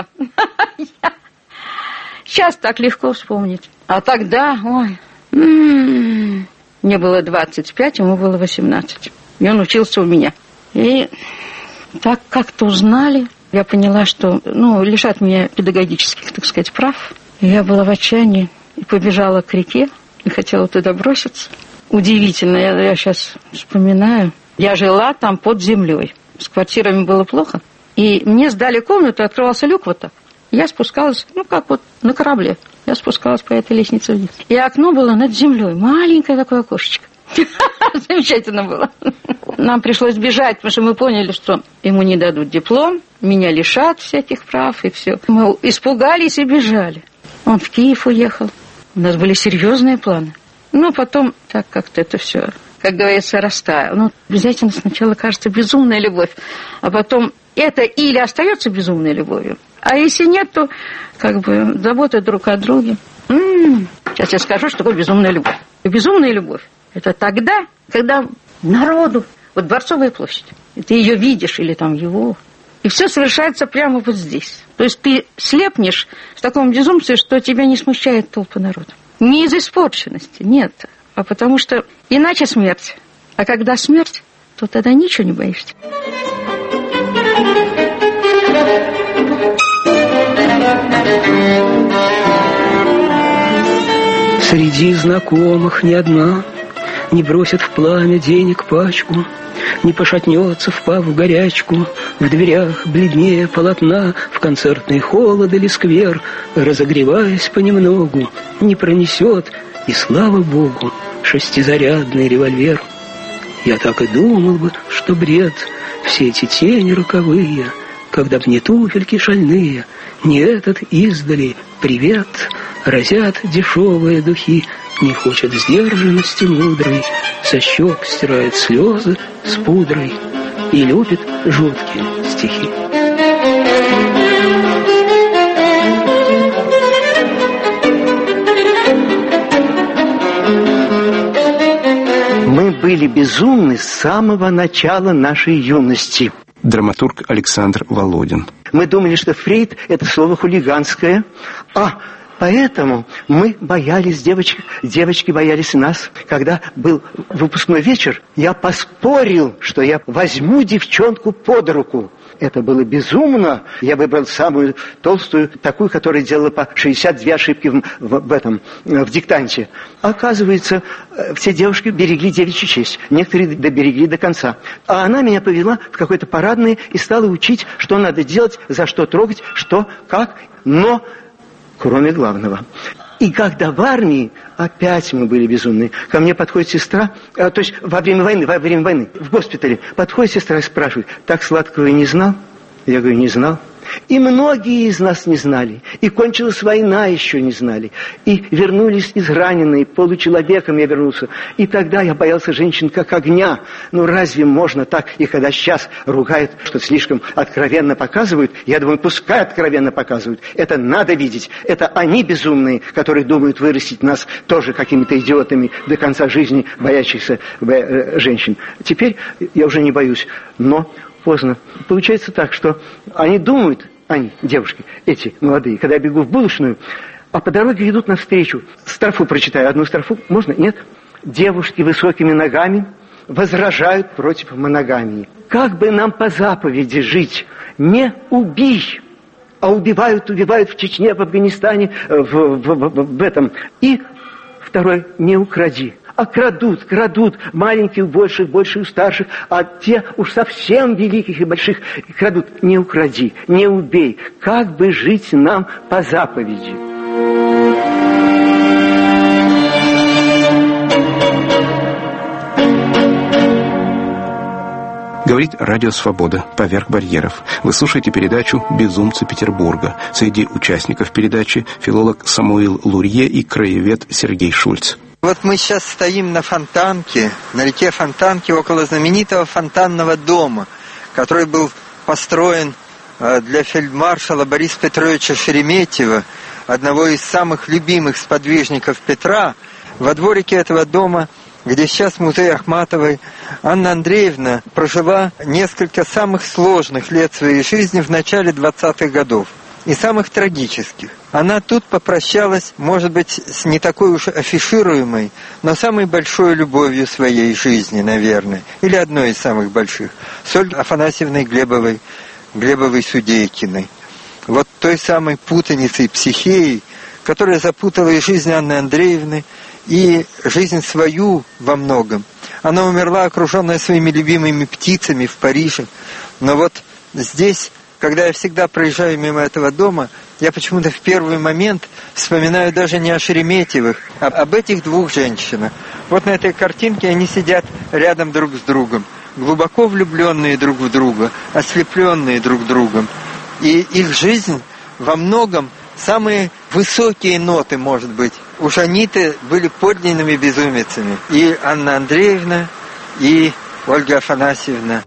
Сейчас так легко вспомнить. А тогда, ой, м-м-м, мне было двадцать пять, ему было восемнадцать. И он учился у меня. И так как-то узнали, я поняла, что, ну, лишат меня педагогических, так сказать, прав. И я была в отчаянии и побежала к реке. И хотела туда броситься. Удивительно, я, я сейчас вспоминаю. Я жила там под землей. С квартирами было плохо. И мне сдали комнату, открывался люк вот так. Я спускалась, ну как вот на корабле. Я спускалась по этой лестнице вниз. И окно было над землей. Маленькое такое окошечко. Замечательно было. Нам пришлось бежать, потому что мы поняли, что ему не дадут диплом, меня лишат всяких прав и все. Мы испугались и бежали. Он в Киев уехал. У нас были серьезные планы. Но потом так как-то это все, как говорится, растаяло. Ну, обязательно сначала кажется безумная любовь, а потом это или остается безумной любовью, а если нет, то как бы забота друг о друге. М-м-м. Сейчас я скажу, что такое безумная любовь. И безумная любовь – это тогда, когда народу, вот Дворцовая площадь, и ты ее видишь или там его, и все совершается прямо вот здесь. То есть ты слепнешь в таком безумстве, что тебя не смущает толпа народа. Не из испорченности, нет, а потому что иначе смерть. А когда смерть, то тогда ничего не боишься. Среди знакомых ни одна не бросит в пламя денег пачку, не пошатнется, впав в горячку, в дверях бледнее полотна, в концертный холод или сквер, разогреваясь понемногу, не пронесет, и слава Богу, шестизарядный револьвер. Я так и думал бы, что бред, все эти тени роковые, когда б не туфельки шальные, не этот издали привет, разят дешевые духи, не хочет сдержанности мудрой, со щек стирает слезы с пудрой и любит жуткие стихи. Мы были безумны с самого начала нашей юности. Драматург Александр Володин. Мы думали, что Фрейд – это слово хулиганское, а поэтому мы боялись девочек, девочки боялись нас. Когда был выпускной вечер, я поспорил, что я возьму девчонку под руку. Это было безумно. Я выбрал самую толстую, такую, которая делала по шестьдесят две ошибки в, в, в этом, в диктанте. Оказывается, все девушки берегли девичью честь. Некоторые доберегли до конца. А она меня повела в какое-то парадное и стала учить, что надо делать, за что трогать, что, как. Но кроме главного. И когда в армии, опять мы были безумные, ко мне подходит сестра, а, то есть во время войны, во время войны, в госпитале, подходит сестра и спрашивает: так сладкого и не знал? Я говорю: не знал. И многие из нас не знали. И кончилась война, еще не знали. И вернулись израненные, получеловеком я вернулся. И тогда я боялся женщин как огня. Ну разве можно так? И когда сейчас ругают, что слишком откровенно показывают, я думаю, пускай откровенно показывают. Это надо видеть. Это они безумные, которые думают вырастить нас тоже какими-то идиотами до конца жизни, боящихся женщин. Теперь я уже не боюсь, но поздно. Получается так, что они думают, они, девушки, эти молодые, когда я бегу в булочную, а по дороге идут навстречу. Строфу прочитаю. Одну строфу. Можно? Нет? Девушки высокими ногами возражают против моногамии. Как бы нам по заповеди жить? Не убий, а убивают, убивают в Чечне, в Афганистане, в, в, в, в этом. И второе, не укради. А крадут, крадут, маленькие у больших, большие у старших, а те уж совсем великих и больших крадут. Не укради, не убей. Как бы жить нам по заповеди? Говорит Радио Свобода. Поверх барьеров. Вы слушаете передачу «Безумцы Петербурга». Среди участников передачи филолог Самуил Лурье и краевед Сергей Шульц. Вот мы сейчас стоим на Фонтанке, на реке Фонтанке, около знаменитого фонтанного дома, который был построен для фельдмаршала Бориса Петровича Шереметьева, одного из самых любимых сподвижников Петра. Во дворике этого дома, где сейчас музей Ахматовой, Анна Андреевна прожила несколько самых сложных лет своей жизни в начале двадцатых годов. И самых трагических. Она тут попрощалась, может быть, с не такой уж афишируемой, но самой большой любовью своей жизни, наверное, или одной из самых больших, с Ольгой Афанасьевной Глебовой, Глебовой Судейкиной. Вот той самой путаницей, психеей, которая запутала и жизнь Анны Андреевны, и жизнь свою во многом. Она умерла, окруженная своими любимыми птицами в Париже. Но вот здесь, когда я всегда проезжаю мимо этого дома, я почему-то в первый момент вспоминаю даже не о Шереметьевых, а об этих двух женщинах. Вот на этой картинке они сидят рядом друг с другом, глубоко влюбленные друг в друга, ослепленные друг другом. И их жизнь во многом самые высокие ноты, может быть, уж они-то были подлинными безумицами. И Анна Андреевна, и Ольга Афанасьевна.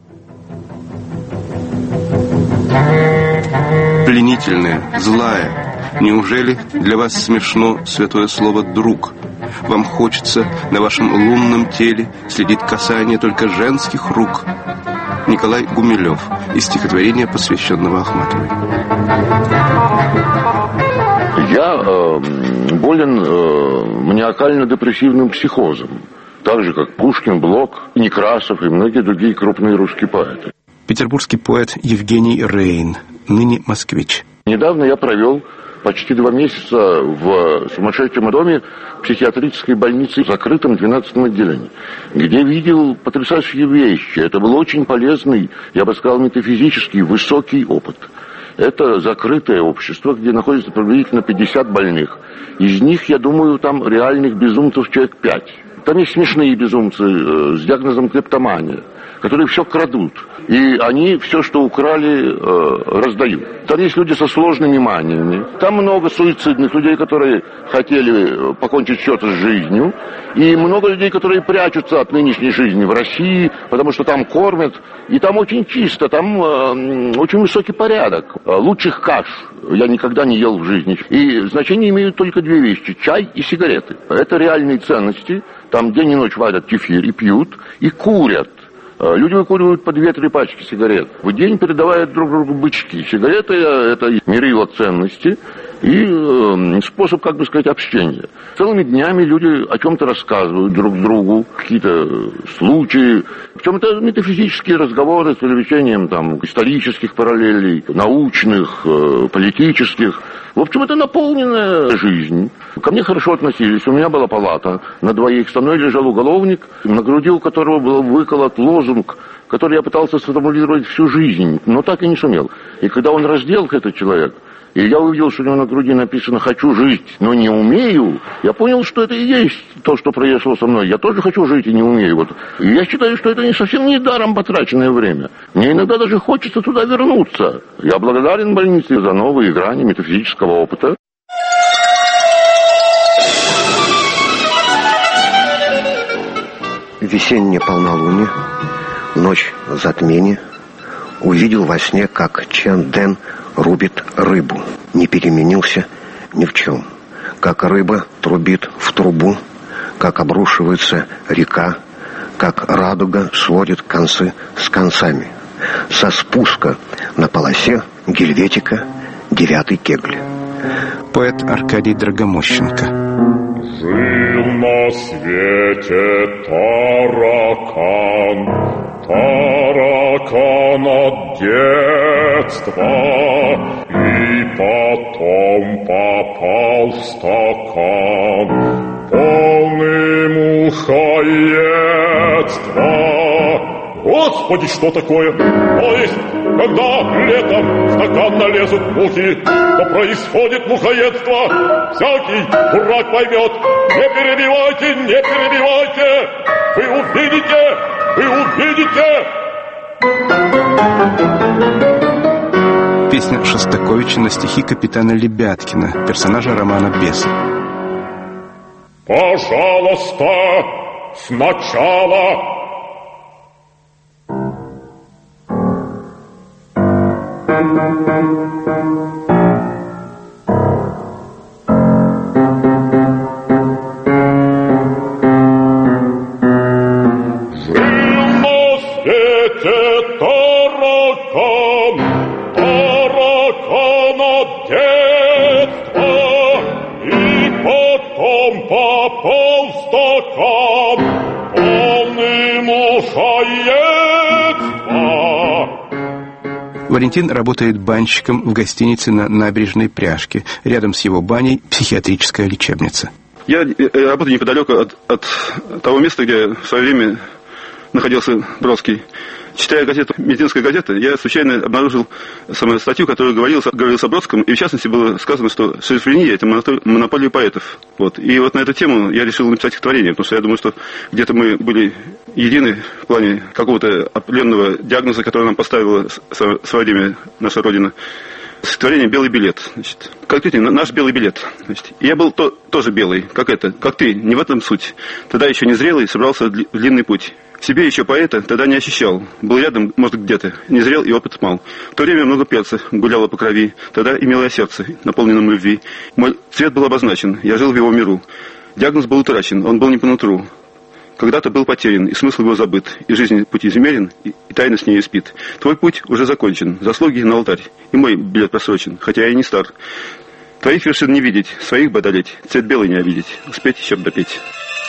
Пленительная, злая. Неужели для вас смешно святое слово «друг»? Вам хочется на вашем лунном теле следить касание только женских рук. Николай Гумилев из стихотворения, посвященного Ахматовой. Я э, болен э, маниакально-депрессивным психозом. Так же, как Пушкин, Блок, Некрасов и многие другие крупные русские поэты. Петербургский поэт Евгений Рейн, ныне москвич. Недавно я провел почти два месяца в сумасшедшем доме психиатрической больницы в закрытом двенадцатом отделении, где видел потрясающие вещи. Это был очень полезный, я бы сказал, метафизический, высокий опыт. Это закрытое общество, где находится приблизительно пятьдесят больных. Из них, я думаю, там реальных безумцев человек пять. Там есть смешные безумцы э, с диагнозом клептомания, которые все крадут. И они все, что украли, э, раздают. Там есть люди со сложными маниями. Там много суицидных людей, которые хотели покончить счет с жизнью. И много людей, которые прячутся от нынешней жизни в России, потому что там кормят. И там очень чисто, там э, очень высокий порядок. Лучших каш я никогда не ел в жизни. И значение имеют только две вещи: чай и сигареты. Это реальные ценности. Там день и ночь варят кефир и пьют, и курят. Люди выкуривают по две-три пачки сигарет. В день передавают друг другу бычки. Сигареты – это мерило ценности и э, способ, как бы сказать, общения. Целыми днями люди о чем-то рассказывают друг другу, какие-то случаи. Причем это метафизические разговоры с привлечением там, исторических параллелей, научных, э, политических. В общем, это наполненная жизнь. Ко мне хорошо относились. У меня была палата на двоих. Со мной лежал уголовник, на груди у которого был выколот лозунг, который я пытался сформулировать всю жизнь, но так и не сумел. И когда он раздел, этот человек, и я увидел, что у него на груди написано «хочу жить, но не умею», я понял, что это и есть то, что произошло со мной. Я тоже хочу жить и не умею. Вот. И я считаю, что это не совсем не даром потраченное время. Мне иногда даже хочется туда вернуться. Я благодарен больнице за новые грани метафизического опыта. Весеннее полнолуние, ночь затмения. Увидел во сне, как Чен Дэн рубит рыбу. Не переменился ни в чем. Как рыба трубит в трубу, как обрушивается река, как радуга сводит концы с концами. Со спуска на полосе гельветика девятый кегль. Поэт Аркадий Драгомощенко. Жил на свете таракан, таракан от детства, и потом попал в стакан, полный мухоедства. Господи, что такое? То есть, когда летом в стакан налезут мухи, то происходит мухоедство. Всякий дурак поймет. Не перебивайте, не перебивайте. Вы увидите, вы увидите. Песня Шостаковича на стихи капитана Лебяткина, персонажа романа «Бес». Пожалуйста, сначала... Валентин работает банщиком в гостинице на Набережной Пряжке. Рядом с его баней психиатрическая лечебница. Я работаю неподалеку от, от того места, где в свое время находился Бродский. Читая газету, медицинская газета, я случайно обнаружил самую статью, которая говорила, говорила о Бродском, и в частности было сказано, что шизофрения – это монополия поэтов. Вот. И вот на эту тему я решил написать стихотворение, потому что я думаю, что где-то мы были едины в плане какого-то определенного диагноза, который нам поставила в свое время наша Родина. стихотворение «Белый билет». Значит, конкретно наш белый билет. Значит, я был то, тоже белый, как это, как ты, не в этом суть. Тогда еще не зрелый, собрался в длинный путь. В себе еще поэта тогда не ощущал. Был рядом, может, где-то, не зрел и опыт мал. В то время много перца гуляло по крови. Тогда имело я сердце, наполненном любви. Мой цвет был обозначен, я жил в его миру. Диагноз был утрачен, он был не по нутру. Когда-то был потерян, и смысл его забыт, и жизнь путь измерен, и, и тайна с нею спит. Твой путь уже закончен, заслуги на алтарь, и мой билет просрочен, хотя я и не стар. Твоих вершин не видеть, своих бы одолеть, цвет белый не обидеть, успеть еще б допеть.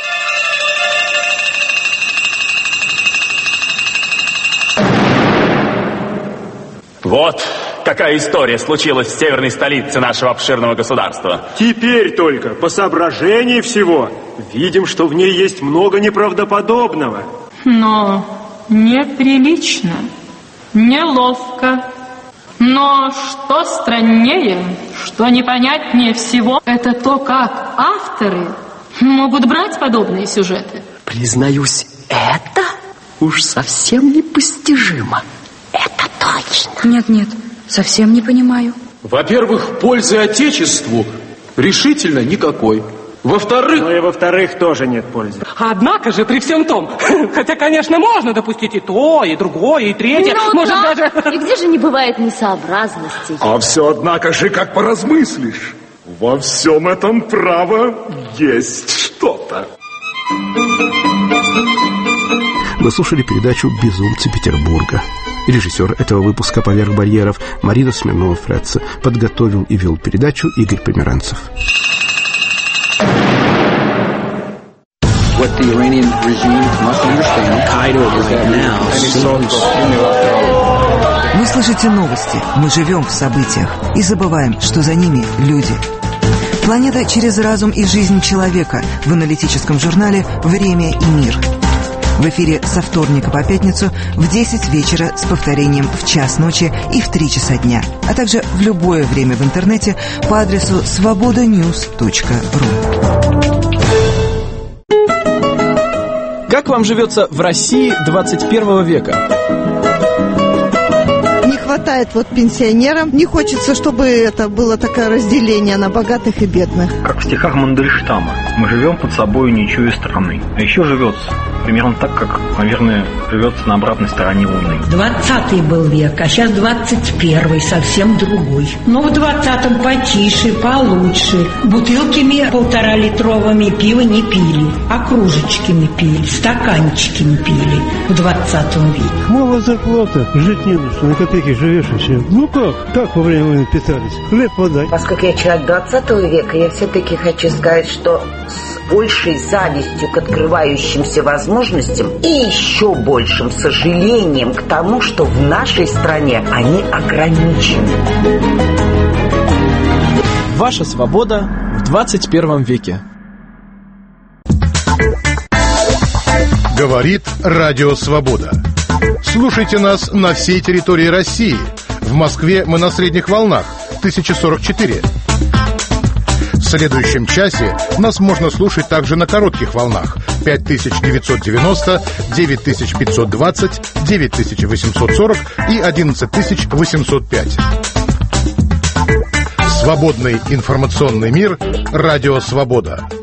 Вот какая история случилась в северной столице нашего обширного государства. Теперь только, по соображении всего, видим, что в ней есть много неправдоподобного. Но неприлично, неловко. Но что страннее, что непонятнее всего, это то, как авторы могут брать подобные сюжеты. Признаюсь, это уж совсем непостижимо. Это точно. Нет, нет, совсем не понимаю. Во-первых, пользы Отечеству решительно никакой. Во-вторых... Ну и во-вторых, тоже нет пользы. Однако же, при всем том, хотя, конечно, можно допустить и то, и другое, и третье, ну, может да. даже... И где же не бывает несообразностей? А все, однако же, как поразмыслишь, во всем этом, право, есть что-то. Вы слушали передачу «Безумцы Петербурга». Режиссер этого выпуска «Поверх барьеров» Марина Смирнова-Фрэтца. Подготовил и вел передачу Игорь Померанцев. What the Iranian regime must understand is that now Вы слышите новости, мы живем в событиях и забываем, что за ними люди. Планета через разум и жизнь человека в аналитическом журнале «Время и мир». В эфире со вторника по пятницу в десять вечера с повторением в час ночи и в три часа дня, а также в любое время в интернете по адресу свобода ньюс точка ру. Как вам живется в России двадцать первого века? Не хватает вот пенсионерам. Не хочется, чтобы это было такое разделение на богатых и бедных. Как в стихах Мандельштама. Мы живем под собой, не чуя страны. А еще живется примерно так, как, наверное, живется на обратной стороне Луны. Двадцатый был век, а сейчас двадцать первый, совсем другой. Но в двадцатом потише, получше. Бутылками полтора-литровыми пива не пили, а кружечками пили, стаканчиками пили в двадцатом веке. Мало зарплата, жить не нужно, на копейки живешь и все. Ну как? Как во время войны питались? Хлеб, вода. Поскольку я человек двадцатого века, я все-таки хочу сказать, что с большей завистью к открывающимся возможностям и еще большим сожалением к тому, что в нашей стране они ограничены. Ваша свобода в двадцать первом веке. Говорит Радио Свобода. Слушайте нас на всей территории России. В Москве мы на средних волнах тысяча сорок четыре. В следующем часе нас можно слушать также на коротких волнах пять тысяч девятьсот девяносто, девять тысяч пятьсот двадцать, девять тысяч восемьсот сорок и одиннадцать тысяч восемьсот пять. Свободный информационный мир. Радио Свобода.